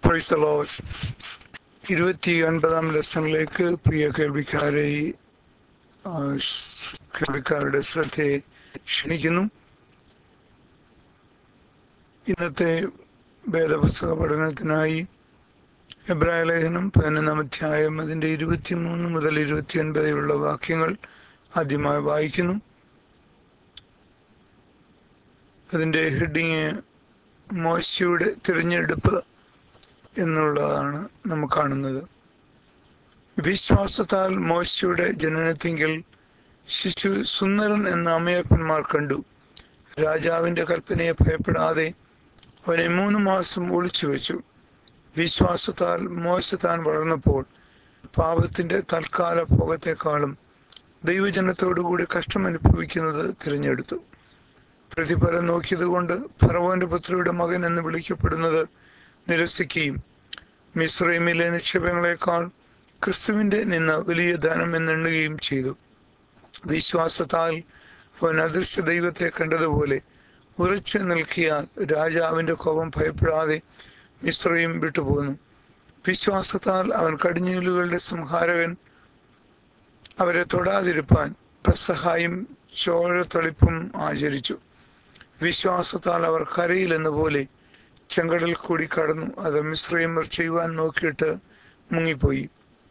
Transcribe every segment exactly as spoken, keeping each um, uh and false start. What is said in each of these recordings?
Praise the Lord. ഇരുപത്തി ഒൻപതാം ലെസണിലേക്ക് പ്രിയ കേൾവിക്കാരെ ആ, സ് കേൾവിക്കാരുടെ ശ്രദ്ധയെ ക്ഷണിക്കുന്നു. ഇന്നത്തെ വേദപുസ്തക പഠനത്തിനായി എബ്രായ ലേഖനം പതിനൊന്നാം അധ്യായം അതിൻ്റെ ഇരുപത്തിമൂന്ന് മുതൽ ഇരുപത്തി ഒൻപതിലുള്ള വാക്യങ്ങൾ ആദ്യമായി വായിക്കുന്നു. അതിൻ്റെ ഹെഡിങ് മോശയുടെ തിരഞ്ഞെടുപ്പ് എന്നുള്ളതാണ് നാം കാണുന്നത്. വിശ്വാസത്താൽ മോശയുടെ ജനനത്തിങ്കിൽ ശിശു സുന്ദരൻ എന്ന അമ്മയപ്പന്മാർ കണ്ടു. രാജാവിന്റെ കൽപ്പനയെ ഭയപ്പെടാതെ അവനെ മൂന്ന് മാസം ഒളിച്ചു വെച്ചു. വിശ്വാസത്താൽ മോശ താൻ വളർന്നപ്പോൾ പാപത്തിന്റെ തൽക്കാല ഭോഗത്തെക്കാളും ദൈവജനത്തോടുകൂടി കഷ്ടമനുഭവിക്കുന്നത് തിരഞ്ഞെടുത്തു. പ്രതിഫലം നോക്കിയതുകൊണ്ട് ഫറവോന്റെ പുത്രിയുടെ മകൻ എന്ന് വിളിക്കപ്പെടുന്നത് നിരസിക്കുകയും മിസ്രൈമിലെ നിക്ഷേപങ്ങളെക്കാൾ ക്രിസ്തുവിന്റെ നിന്ന് വലിയ ധനം എന്നെണ്ണുകയും ചെയ്തു. വിശ്വാസത്താൽ അവൻ അദൃശ്യ ദൈവത്തെ കണ്ടതുപോലെ ഉറച്ചു നിൽക്കിയാൽ രാജാവിന്റെ കോപം ഭയപ്പെടാതെ മിസ്രൈം വിട്ടുപോന്നു. വിശ്വാസത്താൽ അവൻ കടിഞ്ഞൂലുകളുടെ സംഹാരകൻ അവരെ തൊടാതിരുപ്പാൻ പെസഹായും ചോരത്തെളിപ്പും ആചരിച്ചു. വിശ്വാസത്താൽ അവർ കരയിൽ എന്ന പോലെ ചെങ്കടൽ കൂടി കടന്നു. അത് മിസ്രൈമർ ചെയ്യുവാൻ നോക്കിയിട്ട് മുങ്ങിപ്പോയി.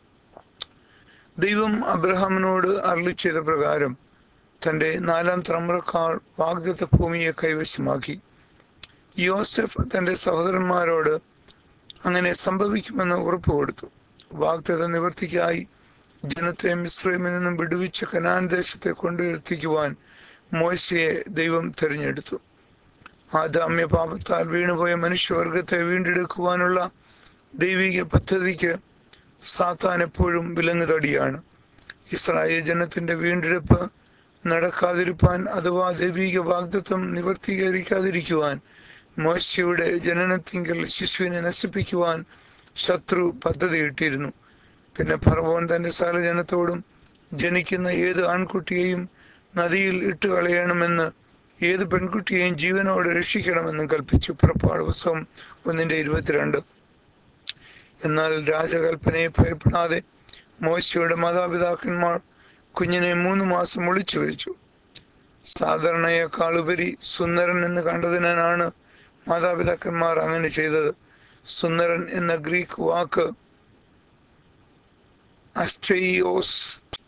ദൈവം അബ്രഹാമിനോട് അരുളി ചെയ്ത പ്രകാരം തന്റെ നാലാം തലമുറക്കാർ വാഗ്ദത്ത ഭൂമിയെ കൈവശമാക്കി. യോസെഫ് തന്റെ സഹോദരന്മാരോട് അങ്ങനെ സംഭവിക്കുമെന്ന് ഉറപ്പ് കൊടുത്തു. വാഗ്ദത്ത നിവർത്തിക്കായി ജനത്തെ മിസ്രൈമിൽ നിന്നും വിടുവിച്ച് കനാൻ ദേശത്തെ കൊണ്ടുവരുത്തിക്കുവാൻ മോശയെ ദൈവം തിരഞ്ഞെടുത്തു. ആദാമ്യ പാപത്താൽ വീണുപോയ മനുഷ്യവർഗത്തെ വീണ്ടെടുക്കുവാനുള്ള ദൈവിക പദ്ധതിക്ക് സാത്താൻ എപ്പോഴും വിലങ്ങുതടിയാണ്. ഇസ്രായേൽ ജനത്തിന്റെ വീണ്ടെടുപ്പ് നടക്കാതിരിപ്പാൻ അഥവാ ദൈവിക വാഗ്ദത്തം നിവർത്തീകരിക്കാതിരിക്കുവാൻ മോശയുടെ ജനനത്തിങ്കൽ ശിശുവിനെ നശിപ്പിക്കുവാൻ ശത്രു പദ്ധതിയിട്ടിരുന്നു. പിന്നെ ഫറവോൻ തന്റെ സകല ജനത്തോടും ജനിക്കുന്ന ഏത് ആൺകുട്ടിയെയും നദിയിൽ ഇട്ടുകളയണമെന്ന് ഏത് പെൺകുട്ടിയെയും ജീവനോടെ രക്ഷിക്കണമെന്നും കൽപ്പിച്ചു. പുറപ്പാട് പുസ്തകം ഒന്നിന്റെ ഇരുപത്തിരണ്ട്. എന്നാൽ രാജകൽപ്പനയെ ഭയപ്പെടാതെ മോശയുടെ മാതാപിതാക്കന്മാർ കുഞ്ഞിനെ മൂന്ന് മാസം ഒളിച്ചു വെച്ചു. സാധാരണയേക്കാൾ ഉപരി സുന്ദരൻ എന്ന് കണ്ടതിനാണ് മാതാപിതാക്കന്മാർ അങ്ങനെ ചെയ്തത്. സുന്ദരൻ എന്ന ഗ്രീക്ക് വാക്ക് അസ്റ്റെയിയോസ്,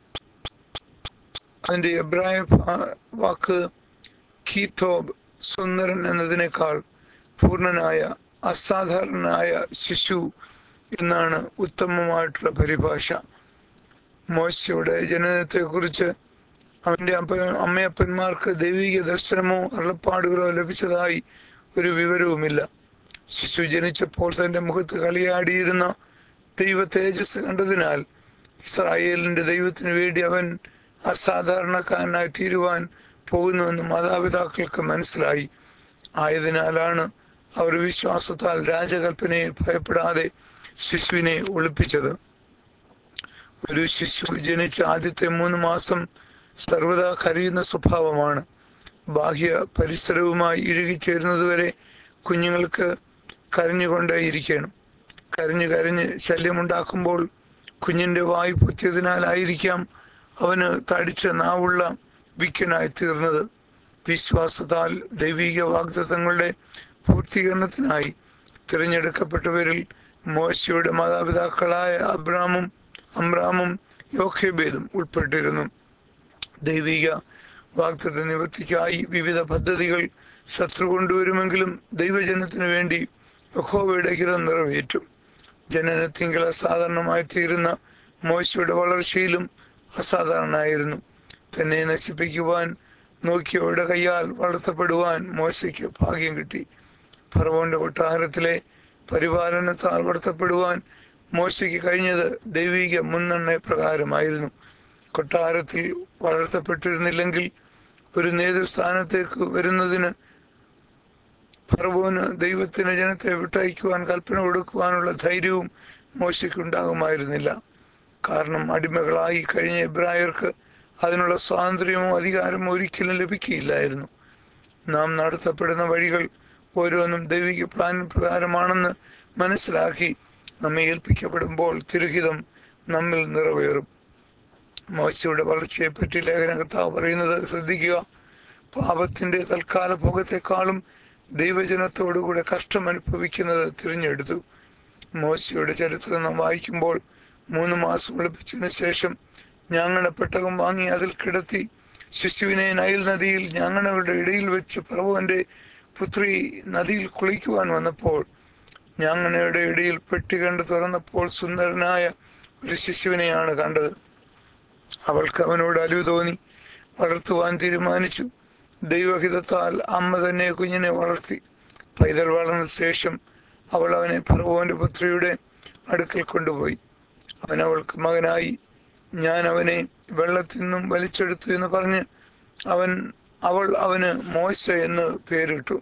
അതിന്റെ എബ്രായ വാക്ക് കീത്തോബ്, സുന്ദരൻ എന്നതിനേക്കാൾ പൂർണ്ണനായ അസാധാരണനായ ശിശു എന്നാണ് ഉത്തമമായിട്ടുള്ള പരിഭാഷ. മോശയുടെ ജനനത്തെ കുറിച്ച് അവന്റെ അപ്പ അമ്മയപ്പന്മാർക്ക് ദൈവിക ദർശനമോ അരുളപ്പാടുകളോ ലഭിച്ചതായി ഒരു വിവരവുമില്ല. ശിശു ജനിച്ചപ്പോൾ തന്റെ മുഖത്ത് കളിയാടിയിരുന്ന ദൈവ തേജസ് കണ്ടതിനാൽ ഇസ്രായേലിന്റെ ദൈവത്തിന് വേണ്ടി അവൻ അസാധാരണക്കാരനായി തീരുവാൻ പോകുന്നുവെന്ന് മാതാപിതാക്കൾക്ക് മനസ്സിലായി. ആയതിനാലാണ് അവർ വിശ്വാസത്താൽ രാജകൽപ്പനയെ ഭയപ്പെടാതെ ശിശുവിനെ ഒളിപ്പിച്ചത്. ഒരു ശിശു ജനിച്ച ആദ്യത്തെ മൂന്ന് മാസം സർവ്വതാ കരയുന്ന സ്വഭാവമാണ്. ബാഹ്യ പരിസരവുമായി ഇഴുകിച്ചേരുന്നതുവരെ കുഞ്ഞുങ്ങൾക്ക് കരഞ്ഞുകൊണ്ടേയിരിക്കണം. കരഞ്ഞു കരഞ്ഞ് ശല്യമുണ്ടാക്കുമ്പോൾ കുഞ്ഞിന്റെ വായു പൊത്തിയതിനാലായിരിക്കാം അവന് തടിച്ച നാവുള്ള വിക്കനായി തീർന്നത്. വിശ്വാസത്താൽ ദൈവിക വാഗ്ദത്തങ്ങളുടെ പൂർത്തീകരണത്തിനായി തിരഞ്ഞെടുക്കപ്പെട്ടവരിൽ മോശയുടെ മാതാപിതാക്കളായ അബ്രാമും അമ്രാമും യോഖേബേദും ഉൾപ്പെട്ടിരുന്നു. ദൈവിക വാഗ്ദത്ത നിവൃത്തിക്കായി വിവിധ പദ്ധതികൾ ശത്രു കൊണ്ടുവരുമെങ്കിലും ദൈവജനത്തിനു വേണ്ടി യഹോവയുടെ ഹിതം നിറവേറ്റും. ജനനത്തിങ്കൽ അസാധാരണമായി തീരുന്ന മോശയുടെ വളർച്ചയിലും അസാധാരണമായിരുന്നു. തന്നെ നശിപ്പിക്കുവാൻ നോക്കിയവരുടെ കയ്യാൽ വളർത്തപ്പെടുവാൻ മോശയ്ക്ക് ഭാഗ്യം കിട്ടി. ഫറവോന്റെ കൊട്ടാരത്തിലെ പരിപാലനത്താൽ വളർത്തപ്പെടുവാൻ മോശയ്ക്ക് കഴിഞ്ഞത് ദൈവിക മുൻഗണന പ്രകാരമായിരുന്നു. കൊട്ടാരത്തിൽ വളർത്തപ്പെട്ടിരുന്നില്ലെങ്കിൽ ഒരു നേതൃസ്ഥാനത്തേക്ക് വരുന്നതിന് ഫറവോന് ദൈവത്തിന് ജനത്തെ വിട്ടയക്കുവാൻ കൽപ്പന കൊടുക്കുവാനുള്ള ധൈര്യവും മോശയ്ക്ക് ഉണ്ടാകുമായിരുന്നില്ല. കാരണം അടിമകളായി കഴിഞ്ഞ എബ്രായർക്ക് അതിനുള്ള സ്വാതന്ത്ര്യമോ അധികാരമോ ഒരിക്കലും ലഭിക്കുകയില്ലായിരുന്നു. നാം നടത്തപ്പെടുന്ന വഴികൾ ഓരോന്നും ദൈവിക പ്ലാൻ പ്രകാരമാണെന്ന് മനസ്സിലാക്കി നമ്മെ ഏൽപ്പിക്കപ്പെടുമ്പോൾ തിരുഹിതം നമ്മിൽ നിറവേറും. മോശയുടെ വളർച്ചയെപ്പറ്റി ലേഖന കർത്താവ് പറയുന്നത് ശ്രദ്ധിക്കുക. പാപത്തിന്റെ തൽക്കാല ഭോഗത്തെക്കാളും ദൈവജനത്തോടുകൂടെ കഷ്ടം അനുഭവിക്കുന്നത് തിരഞ്ഞെടുത്തു. മോശയുടെ ചരിത്രം നാം വായിക്കുമ്പോൾ മൂന്ന് മാസം ഒളിപ്പിച്ചതിന് ശേഷം ഞാങ്ങണ പെട്ടകം വാങ്ങി അതിൽ കിടത്തി ശിശുവിനെ നൈൽ നദിയിൽ ഞാങ്ങണകളുടെ ഇടയിൽ വെച്ച് ഫറവോന്റെ പുത്രി നദിയിൽ കുളിക്കുവാൻ വന്നപ്പോൾ ഞാങ്ങണയുടെ ഇടയിൽ പെട്ടി കണ്ട് തുറന്നപ്പോൾ സുന്ദരനായ ഒരു ശിശുവിനെയാണ് കണ്ടത്. അവൾക്ക് അവനോട് അലിവ് തോന്നി, വളർത്തുവാൻ തീരുമാനിച്ചു. ദൈവഹിതത്താൽ അമ്മ തന്നെ കുഞ്ഞിനെ വളർത്തി. പൈതൽ വളർന്ന ശേഷം അവൾ അവനെ ഫറവോന്റെ പുത്രിയുടെ അടുക്കൽ കൊണ്ടുപോയി. അവൻ അവൾക്ക് മകനായി. ഞാൻ അവനെ വെള്ളത്തിൽ നിന്നും വലിച്ചെടുത്തു എന്ന് പറഞ്ഞ് അവൻ അവൾ അവന് മോശ എന്ന് പേരിട്ടു.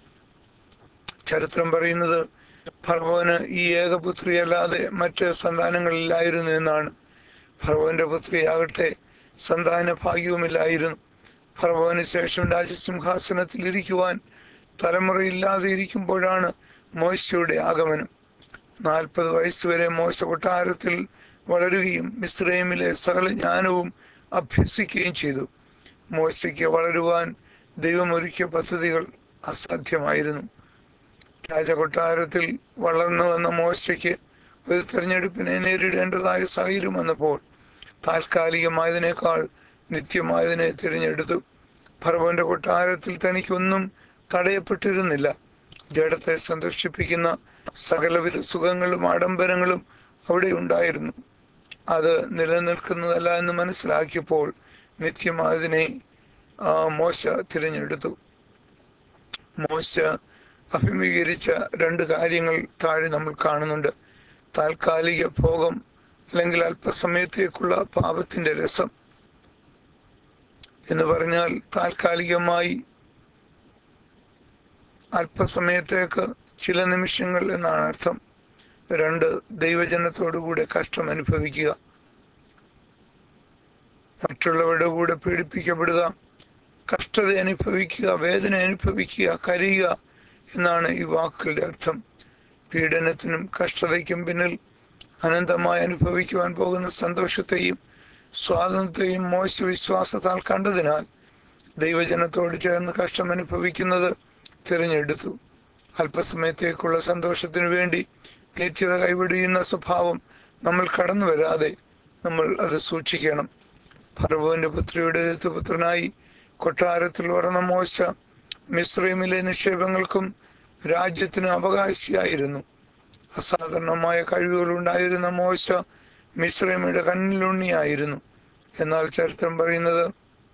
ചരിത്രം പറയുന്നത് ഫറവോന് ഈ ഏകപുത്രിയല്ലാതെ മറ്റ് സന്താനങ്ങളില്ലായിരുന്നു എന്നാണ്. ഫറവോന്റെ പുത്രിയാകട്ടെ സന്താന ഭാഗ്യവുമില്ലായിരുന്നു. ഫറവോന് ശേഷം രാജസിംഹാസനത്തിൽ ഇരിക്കുവാൻ തലമുറയില്ലാതെ ഇരിക്കുമ്പോഴാണ് മോശയുടെ ആഗമനം. നാൽപ്പത് വയസ്സുവരെ മോശ കൊട്ടാരത്തിൽ വളരുകയും മിസ്രൈമിലെ സകല ജ്ഞാനവും അഭ്യസിക്കുകയും ചെയ്തു. മോശയ്ക്ക് വളരുവാൻ ദൈവമൊരുക്കിയ പദ്ധതികൾ അസാധ്യമായിരുന്നു. രാജകൊട്ടാരത്തിൽ വളർന്നു വന്ന മോശയ്ക്ക് ഒരു തെരഞ്ഞെടുപ്പിനെ നേരിടേണ്ടതായ സാഹചര്യം വന്നപ്പോൾ താൽക്കാലികമായതിനേക്കാൾ നിത്യമായതിനെ തിരഞ്ഞെടുത്തു. ഫറവോന്റെ കൊട്ടാരത്തിൽ തനിക്കൊന്നും തടയപ്പെട്ടിരുന്നില്ല. ജഡത്തെ സന്തോഷിപ്പിക്കുന്ന സകലവിധ സുഖങ്ങളും ആഡംബരങ്ങളും അവിടെ ഉണ്ടായിരുന്നു. അത് നിലനിൽക്കുന്നതല്ല എന്ന് മനസ്സിലാക്കിയപ്പോൾ നിത്യമായതിനെ ആ മോശ തിരഞ്ഞെടുത്തു. മോശ അഭിമുഖീകരിച്ച രണ്ട് കാര്യങ്ങൾ താഴെ നമ്മൾ കാണുന്നുണ്ട്. താൽക്കാലിക ഭോഗം അല്ലെങ്കിൽ അല്പസമയത്തേക്കുള്ള പാപത്തിന്റെ രസം എന്ന് പറഞ്ഞാൽ താൽക്കാലികമായി അല്പസമയത്തേക്ക് ചില നിമിഷങ്ങൾ എന്നാണ് അർത്ഥം. രണ്ട്, ദൈവജനത്തോടുകൂടെ കഷ്ടം അനുഭവിക്കുക, മറ്റുള്ളവരുടെ കൂടെ പീഡിപ്പിക്കപ്പെടുക, കഷ്ടത അനുഭവിക്കുക, വേദന അനുഭവിക്കുക, കരയുക എന്നാണ് ഈ വാക്കുകളുടെ അർത്ഥം. പീഡനത്തിനും കഷ്ടതയ്ക്കും പിന്നിൽ അനന്തമായി അനുഭവിക്കുവാൻ പോകുന്ന സന്തോഷത്തെയും സ്വാതന്ത്ര്യത്തെയും മോശ വിശ്വാസത്താൽ കണ്ടതിനാൽ ദൈവജനത്തോട് ചേർന്ന് കഷ്ടം അനുഭവിക്കുന്നത് തിരഞ്ഞെടുത്തു. അല്പസമയത്തേക്കുള്ള സന്തോഷത്തിനു വേണ്ടി നിത്യത കൈവിടിയുന്ന സ്വഭാവം നമ്മൾ കടന്നു വരാതെ നമ്മൾ അത് സൂക്ഷിക്കണം. ഫറവോന്റെ പുത്രിയുടെ ദത്തുപുത്രനായി കൊട്ടാരത്തിൽ വളർന്ന മോശ മിസ്രൈമിലെ നിക്ഷേപങ്ങൾക്കും രാജ്യത്തിനും അവകാശിയായിരുന്നു. അസാധാരണമായ കഴിവുകൾ ഉണ്ടായിരുന്ന മോശ മിസ്രൈമിയുടെ കണ്ണിലുണ്ണിയായിരുന്നു. എന്നാൽ ചരിത്രം പറയുന്നത്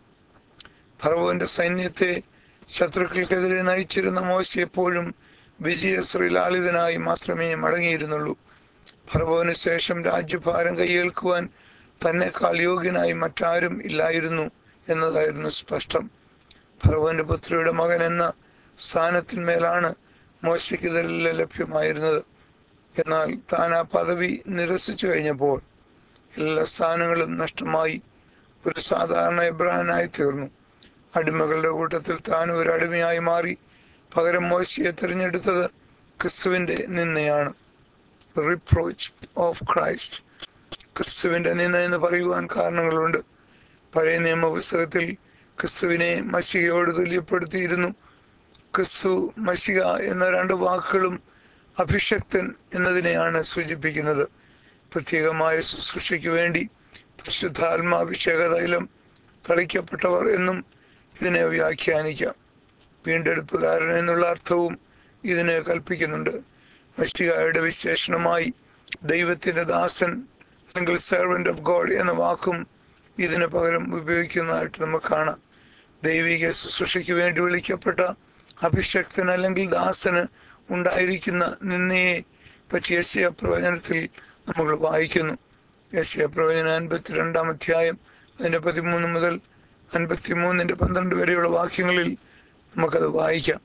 ഫറവോന്റെ സൈന്യത്തെ ശത്രുക്കൾക്കെതിരെ നയിച്ചിരുന്ന മോശ എപ്പോഴും വിജയശ്രീലാളിതനായി മാത്രമേ മടങ്ങിയിരുന്നുള്ളൂ. ഫറവോന് ശേഷം രാജ്യഭാരം കൈയേൽക്കുവാൻ തന്നെക്കാൾ യോഗ്യനായി മറ്റാരും ഇല്ലായിരുന്നു എന്നതായിരുന്നു സ്പഷ്ടം. ഫറവോന്റെ പുത്രിയുടെ മകൻ എന്ന സ്ഥാനത്തിന്മേലാണ് മോശയ്ക്ക് ഇതെല്ലാം ലഭ്യമായിരുന്നത്. എന്നാൽ താൻ ആ പദവി നിരസിച്ചു കഴിഞ്ഞപ്പോൾ എല്ലാ സ്ഥാനങ്ങളും നഷ്ടമായി ഒരു സാധാരണ എബ്രാനായി തീർന്നു. അടിമകളുടെ കൂട്ടത്തിൽ താൻ ഒരു അടിമയായി മാറി. പകരം മോശയെ തിരഞ്ഞെടുത്തത് ക്രിസ്തുവിന്റെ നിന്ദയാണ്. Reproach of Christ. ക്രിസ്തുവിന്റെ നിന്ദ എന്ന് പറയുവാൻ കാരണങ്ങളുണ്ട്. പഴയ നിയമപുസ്തകത്തിൽ ക്രിസ്തുവിനെ മശികയോട് തുല്യപ്പെടുത്തിയിരുന്നു. ക്രിസ്തു, മശിക എന്ന രണ്ട് വാക്കുകളും അഭിഷക്തൻ എന്നതിനെയാണ് സൂചിപ്പിക്കുന്നത്. പ്രത്യേകമായ ശുശ്രൂഷയ്ക്ക് വേണ്ടി പരിശുദ്ധാത്മാഭിഷേക തൈലം തളിക്കപ്പെട്ടവർ എന്നും ഇതിനെ വ്യാഖ്യാനിക്കാം. വീണ്ടെടുപ്പുകാരൻ എന്നുള്ള അർത്ഥവും ഇതിന് കൽപ്പിക്കുന്നുണ്ട്. മശിഹായുടെ വിശേഷണമായി ദൈവത്തിന്റെ ദാസൻ അല്ലെങ്കിൽ സെർവന്റ് ഓഫ് ഗോഡ് എന്ന വാക്കും ഇതിന് പകരം ഉപയോഗിക്കുന്നതായിട്ട് നമുക്ക് കാണാം. ദൈവിക ശുശ്രൂഷയ്ക്ക് വേണ്ടി വിളിക്കപ്പെട്ട അഭിഷക്തൻ അല്ലെങ്കിൽ ദാസന് ഉണ്ടായിരിക്കുന്ന നിന്നയെ പറ്റി യെശയ്യാ പ്രവചനത്തിൽ നമ്മൾ വായിക്കുന്നു. യെശയ്യാ പ്രവചനം അൻപത്തിരണ്ടാം അധ്യായം അതിന്റെ പതിമൂന്ന് മുതൽ അൻപത്തിമൂന്നിന്റെ പന്ത്രണ്ട് വരെയുള്ള വാക്യങ്ങളിൽ നമുക്കത് വായിക്കാം.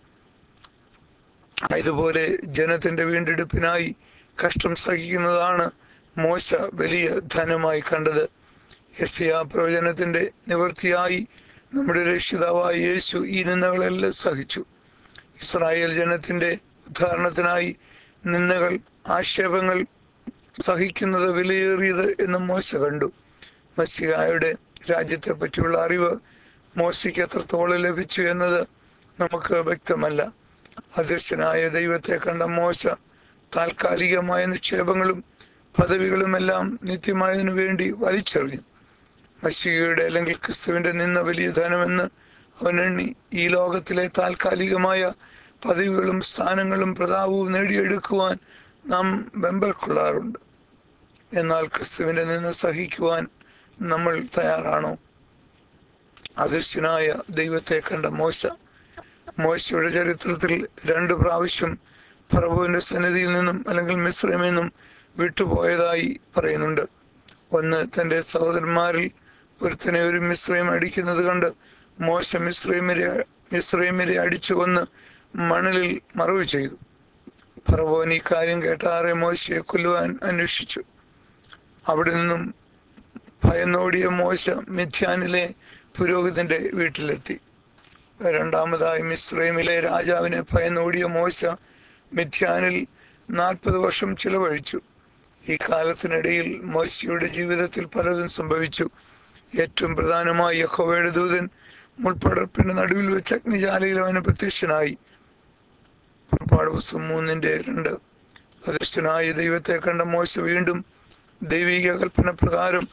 ഇതുപോലെ ജനത്തിന്റെ വീണ്ടെടുപ്പിനായി കഷ്ടം സഹിക്കുന്നതാണ് മോശ വലിയ ധനമായി കണ്ടത്. യെശയ്യാ പ്രവചനത്തിന്റെ നിവൃത്തിയായി നമ്മുടെ രക്ഷിതാവായ യേശു ഈ നിന്ദകളെല്ലാം സഹിച്ചു. ഇസ്രായേൽ ജനത്തിന്റെ ഉദ്ധാരണത്തിനായി നിന്ദകൾ ആക്ഷേപങ്ങൾ സഹിക്കുന്നത് വിലയേറിയത് എന്ന് മോശ കണ്ടു. മസ്സിഹായുടെ രാജ്യത്തെ പറ്റിയുള്ള അറിവ് മോശയ്ക്ക് എത്രത്തോളം ലഭിച്ചു എന്നത് നമുക്ക് വ്യക്തമല്ല. അദൃശ്യനായ ദൈവത്തെ കണ്ട മോശ താൽക്കാലികമായ നിക്ഷേപങ്ങളും പദവികളുമെല്ലാം നിത്യമായതിനു വേണ്ടി വലിച്ചെറിഞ്ഞു. മശീഹയുടെ അല്ലെങ്കിൽ ക്രിസ്തുവിന്റെ നിന്ന വലിയ ധനമെന്ന് അവൻ എണ്ണി. ഈ ലോകത്തിലെ താൽക്കാലികമായ പദവികളും സ്ഥാനങ്ങളും പ്രതാപവും നേടിയെടുക്കുവാൻ നാം വെമ്പൽ കൊള്ളാറുണ്ട്. എന്നാൽ ക്രിസ്തുവിന്റെ നിന്ന സഹിക്കുവാൻ നമ്മൾ തയ്യാറാണോ? അദൃശ്യനായ ദൈവത്തെ കണ്ട മോശ മോശയുടെ ചരിത്രത്തിൽ രണ്ട് പ്രാവശ്യം ഫറവോന്റെ സന്നിധിയിൽ നിന്നും അല്ലെങ്കിൽ മിസ്രൈമിൽ നിന്നും വിട്ടുപോയതായി പറയുന്നുണ്ട്. ഒന്ന്, തന്റെ സഹോദരന്മാരിൽ ഒരുത്തനെ ഒരു മിസ്രൈം അടിക്കുന്നത് കണ്ട് മോശ മിസ്രൈമിരെ മിസ്രൈമിരെ അടിച്ചു കൊന്ന് മണലിൽ മറവ് ചെയ്തു. ഫറവോൻ ഈ കാര്യം കേട്ടാറെ മോശയെ കൊല്ലുവാൻ അന്വേഷിച്ചു. അവിടെ നിന്നും ഭയന്നോടിയ മോശ മിഥ്യാനിലെ പുരോഹിതന്റെ വീട്ടിലെത്തി. രണ്ടാമതായി മിസ്രൈമിലെ രാജാവിനെ ഭയന്നോടിയ മോശ മിഥ്യാനിൽ നാൽപ്പത് വർഷം ചിലവഴിച്ചു. ഈ കാലത്തിനിടയിൽ മോശയുടെ ജീവിതത്തിൽ പലതും സംഭവിച്ചു. ഏറ്റവും പ്രധാനമായി യഹോവയുടെ ദൂതൻ മുൾപ്പടർപ്പിന്റെ നടുവിൽ വെച്ച് അഗ്നിജാലയിൽ അവന് പ്രത്യക്ഷനായി. പുറപ്പാട് പുസ്തകം മൂന്നിന്റെ രണ്ട്. അദൃശ്യനായ ദൈവത്തെ കണ്ട മോശ വീണ്ടും ദൈവിക കൽപ്പന പ്രകാരം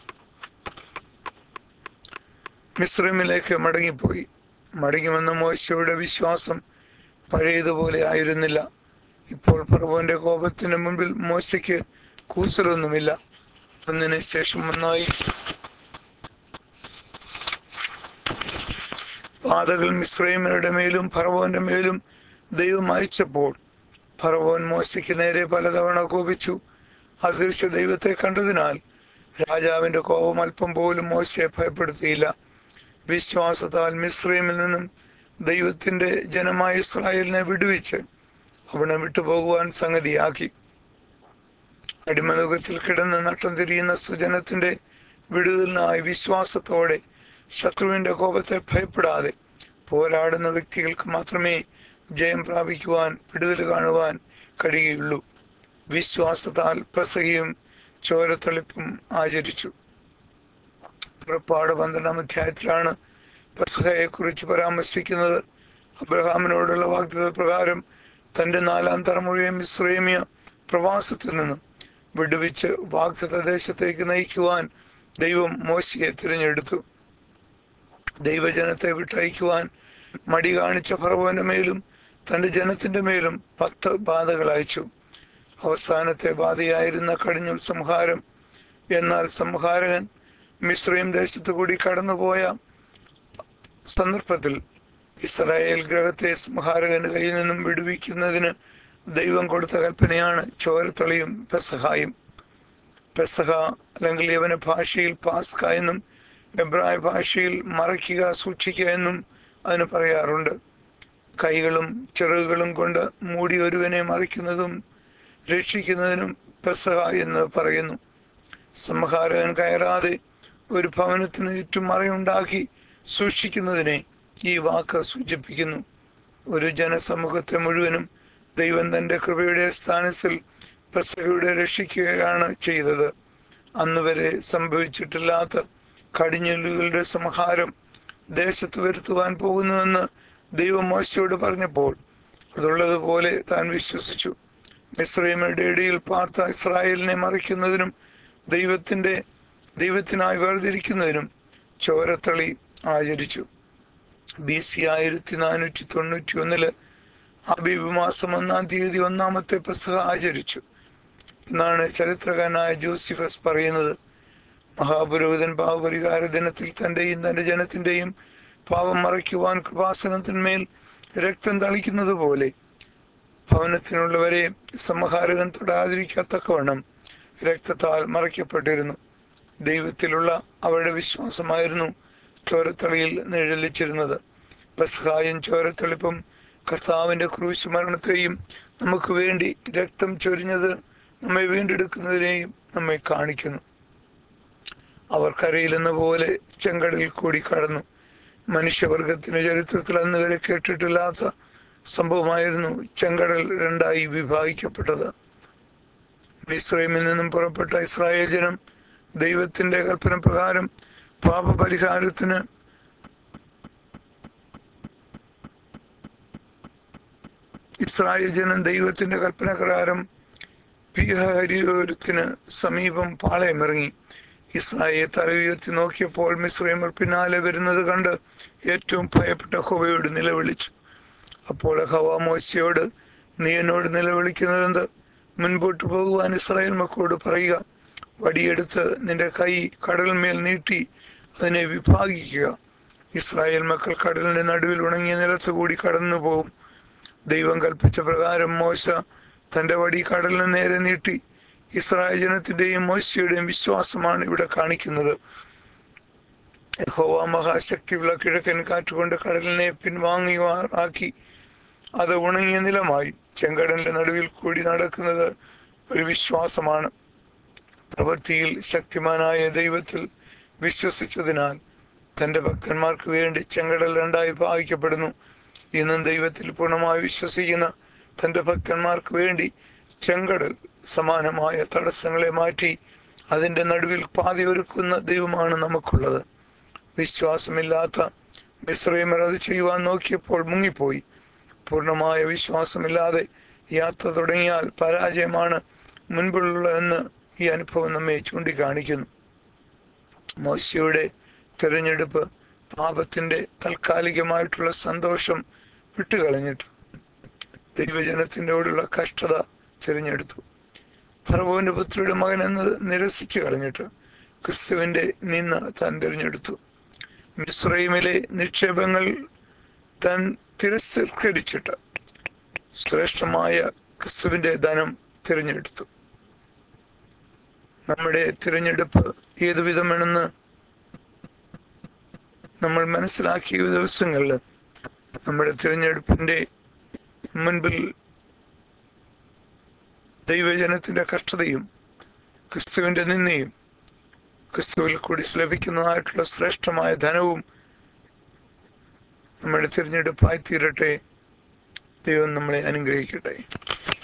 മിസ്രൈമിലേക്ക് മടങ്ങിപ്പോയി. മടങ്ങിവന്ന മോശയുടെ വിശ്വാസം പഴയതുപോലെ ആയിരുന്നില്ല. ഇപ്പോൾ ഫറവോന്റെ കോപത്തിന് മുൻപിൽ മോശയ്ക്ക് കൂസലൊന്നുമില്ല. ഒന്നിന് ശേഷം ഒന്നായി ബാധകൾ മിസ്രൈമിയുടെ മേലും ഫറവോന്റെ മേലും ദൈവം അയച്ചപ്പോൾ ഫറവോൻ മോശയ്ക്ക് നേരെ പലതവണ കോപിച്ചു. അദൃശ്യ ദൈവത്തെ കണ്ടതിനാൽ രാജാവിന്റെ കോപം അല്പം പോലും മോശയെ ഭയപ്പെടുത്തിയില്ല. വിശ്വാസത്താൽ മിസ്രൈമിൽ നിന്നും ദൈവത്തിന്റെ ജനമായ ഇസ്രായേലിനെ വിടുവിച്ച് അവനെ വിട്ടുപോകുവാൻ സംഗതിയാക്കി. അടിമനുഖത്തിൽ കിടന്ന് നട്ടം തിരിയുന്ന സുജനത്തിന്റെ വിടുതലിനായി വിശ്വാസത്തോടെ ശത്രുവിന്റെ കോപത്തെ ഭയപ്പെടാതെ പോരാടുന്ന വ്യക്തികൾക്ക് മാത്രമേ ജയം പ്രാപിക്കുവാൻ, വിടുതൽ കാണുവാൻ കഴിയുകയുള്ളൂ. വിശ്വാസത്താൽ പെസഹയും ചോരത്തെളിപ്പും ആചരിച്ചു. പുറപ്പാട് പന്ത്രണ്ടാം അധ്യായത്തിലാണ് പെസഹയെ കുറിച്ച് പരാമർശിക്കുന്നത്. അബ്രഹാമിനോടുള്ള വാഗ്ദത്ത പ്രകാരം തന്റെ നാലാം തലമുറയെ മിസ്രൈമ്യ പ്രവാസത്തിൽ നിന്നും വിടുവിച്ച് വാഗ്ദത്ത ദേശത്തേക്ക് നയിക്കുവാൻ ദൈവം മോശയെ തിരഞ്ഞെടുത്തു. ദൈവജനത്തെ വിട്ടയക്കുവാൻ മടി കാണിച്ച ഫറവോന്റെ മേലും തന്റെ ജനത്തിന്റെ മേലും പത്ത് ബാധകൾ അയച്ചു. അവസാനത്തെ ബാധയായിരുന്ന കടിഞ്ഞൂൽ സംഹാരം. എന്നാൽ സംഹാരകൻ മിസ്രൈം ദേശത്തു കൂടി കടന്നുപോയ സന്ദർഭത്തിൽ ഇസ്രായേൽ ഗ്രഹത്തെ സംഹാരകന് കയ്യിൽ നിന്നും വിടുവിക്കുന്നതിന് ദൈവം കൊടുത്ത കൽപ്പനയാണ് ചോരത്തളിയും പെസഹായും. പെസഹ അല്ലെങ്കിൽ യവന ഭാഷയിൽ പാസ്ക എന്നും എബ്രായ ഭാഷയിൽ മറയ്ക്കുക, സൂക്ഷിക്കുക എന്നും അതിന് പറയാറുണ്ട്. കൈകളും ചിറകുകളും കൊണ്ട് മൂടി ഒരുവനെ മറിക്കുന്നതും രക്ഷിക്കുന്നതിനും പെസഹ എന്ന് പറയുന്നു. സംഹാരകൻ കയറാതെ ഒരു ഭവനത്തിന് ചുറ്റും മറയുണ്ടാക്കി സൂക്ഷിക്കുന്നതിനെ ഈ വാക്ക് സൂചിപ്പിക്കുന്നു. ഒരു ജനസമൂഹത്തെ മുഴുവനും ദൈവം തന്റെ കൃപയുടെ സ്ഥാനത്തിൽ പെസഹയുടെ രക്ഷിക്കുകയാണ് ചെയ്തത്. അന്നുവരെ സംഭവിച്ചിട്ടില്ലാത്ത കടിഞ്ഞൂലുകളുടെ സംഹാരം ദേശത്ത് വരുത്തുവാൻ പോകുന്നുവെന്ന് ദൈവം മോശയോട് പറഞ്ഞപ്പോൾ അതുള്ളതുപോലെ താൻ വിശ്വസിച്ചു. മിസ്രൈമിന്റെ ഇടയിൽ പാർത്ത ഇസ്രായേലിനെ മറിക്കുന്നതിനും ദൈവത്തിന്റെ ദൈവത്തിനായി വേർതിരിക്കുന്നതിനും ചോരത്തളി ആചരിച്ചു. ബി സി ആയിരത്തി നാനൂറ്റി തൊണ്ണൂറ്റി ഒന്നില് അബീബ് മാസം ഒന്നാം തീയതി ഒന്നാമത്തെ പെസഹ ആചരിച്ചു എന്നാണ് ചരിത്രകാരനായ ജോസിഫസ് പറയുന്നത്. മഹാപുരോഹിതൻ പാവപരിഹാര ദിനത്തിൽ തന്റെയും തന്റെ ജനത്തിന്റെയും പാപം മറയ്ക്കുവാൻ കൃപാസനത്തിന്മേൽ രക്തം തളിക്കുന്നത് പോലെ ഭവനത്തിനുള്ളവരെ സംഹാരകൻ തൊടാതിരിക്കത്തക്കവണ്ണം രക്തത്താൽ മറയ്ക്കപ്പെട്ടിരുന്നു. ദൈവത്തിലുള്ള അവരുടെ വിശ്വാസമായിരുന്നു ചോരത്തളിയിൽ നിഴലിച്ചിരുന്നത്. പെസഹായും ചോരത്തെളിപ്പും കർത്താവിന്റെ ക്രൂശ് മരണത്തെയും നമുക്ക് വേണ്ടി രക്തം ചൊരിഞ്ഞത് നമ്മെ വീണ്ടെടുക്കുന്നതിനെയും നമ്മെ കാണിക്കുന്നു. അവർ കരയിലെന്ന പോലെ ചെങ്കടലിൽ കൂടി കടന്നു. മനുഷ്യവർഗത്തിന്റെ ചരിത്രത്തിൽ അന്ന് വരെ കേട്ടിട്ടില്ലാത്ത സംഭവമായിരുന്നു ചെങ്കടൽ രണ്ടായി വിഭാഗിക്കപ്പെട്ടത്. മിസ്രൈമിൽ നിന്നും പുറപ്പെട്ട ഇസ്രായേൽ ജനം ദൈവത്തിന്റെ കൽപ്പന പ്രകാരം പാപപരിഹാരത്തിന് ഇസ്രായേൽ ജനം ദൈവത്തിന്റെ കൽപ്പന പ്രകാരം പീഹരിയോരത്തിന് സമീപം പാളയമിറങ്ങി. ഇസ്രായേൽ തല ഉയർത്തി നോക്കിയപ്പോൾ മിസ്രൈമർ പിന്നാലെ വരുന്നത് കണ്ട് ഏറ്റവും ഭയപ്പെട്ട യഹോവയോട് നിലവിളിച്ചു. അപ്പോൾ യഹോവ മോശയോട്, നീ എന്നോട് നിലവിളിക്കുന്നതെന്ത്? മുൻപോട്ട് പോകുവാൻ ഇസ്രായേൽ മക്കളോട് പറയുക, വടിയെടുത്ത് നിന്റെ കൈ കടലിന്മേൽ നീട്ടി അതിനെ വിഭാഗിക്കുക. ഇസ്രായേൽ മക്കൾ കടലിന്റെ നടുവിൽ ഉണങ്ങിയ നിലത്ത് കൂടി കടന്നു പോകും. ദൈവം കൽപ്പിച്ച പ്രകാരം മോശ തന്റെ വടി കടലിന് നേരെ നീട്ടി. ഇസ്രായേൽ ജനത്തിന്റെയും മോശയുടെയും വിശ്വാസമാണ് ഇവിടെ കാണിക്കുന്നത്. യഹോവ മഹാശക്തിയുള്ള കിഴക്കൻ കാറ്റുകൊണ്ട് കടലിനെ പിൻവാങ്ങിയാക്കി അത് ഉണങ്ങിയ നിലമായി. ചെങ്കടലിന്റെ നടുവിൽ കൂടി നടക്കുന്നത് ഒരു വിശ്വാസമാണ്. പ്രവൃത്തിയിൽ ശക്തിമാനായ ദൈവത്തിൽ വിശ്വസിച്ചതിനാൽ തന്റെ ഭക്തന്മാർക്ക് വേണ്ടി ചെങ്കടൽ രണ്ടായി ഭാഗിക്കപ്പെടുന്നു. ഇന്നും ദൈവത്തിൽ പൂർണ്ണമായി വിശ്വസിക്കുന്ന തന്റെ ഭക്തന്മാർക്ക് വേണ്ടി ചെങ്കടൽ സമാനമായ തടസ്സങ്ങളെ മാറ്റി അതിന്റെ നടുവിൽ പാതി ഒരുക്കുന്ന ദൈവമാണ് നമുക്കുള്ളത്. വിശ്വാസമില്ലാത്ത മിസ്രൈമർ അത് ചെയ്യുവാൻ നോക്കിയപ്പോൾ മുങ്ങിപ്പോയി. പൂർണ്ണമായ വിശ്വാസമില്ലാതെ യാത്ര തുടങ്ങിയാൽ പരാജയമാണ് മുൻപിലുള്ളതെന്ന് ഈ അനുഭവം നമ്മെ ചൂണ്ടിക്കാണിക്കുന്നു. മോശയുടെ തിരഞ്ഞെടുപ്പ് പാപത്തിന്റെ താൽക്കാലികമായിട്ടുള്ള സന്തോഷം വിട്ടുകളഞ്ഞിട്ട് ദൈവജനത്തിനോടുള്ള കഷ്ടത തിരഞ്ഞെടുത്തു. ഫറവോന്റെ പുത്രിയുടെ മകൻ എന്നത് നിരസിച്ചു കളഞ്ഞിട്ട് ക്രിസ്തുവിന്റെ നിന്ന താൻ തിരഞ്ഞെടുത്തു. മിസ്രൈമിലെ നിക്ഷേപങ്ങൾ താൻ തിരസ്കരിച്ചിട്ട് ശ്രേഷ്ഠമായ ക്രിസ്തുവിന്റെ ധനം തിരഞ്ഞെടുത്തു. നമ്മുടെ തിരഞ്ഞെടുപ്പ് ഏതു വിധമാണെന്ന് നമ്മൾ മനസ്സിലാക്കിയ ദിവസങ്ങളിൽ നമ്മുടെ തിരഞ്ഞെടുപ്പിന്റെ മുൻപിൽ ദൈവജനത്തിന്റെ കഷ്ടതയും ക്രിസ്തുവിന്റെ നിന്നയും ക്രിസ്തുവിൽ കൂടി ലഭിക്കുന്നതായിട്ടുള്ള ശ്രേഷ്ഠമായ ധനവും നമ്മുടെ തിരഞ്ഞെടുപ്പായി തീരട്ടെ. ദൈവം നമ്മളെ അനുഗ്രഹിക്കട്ടെ.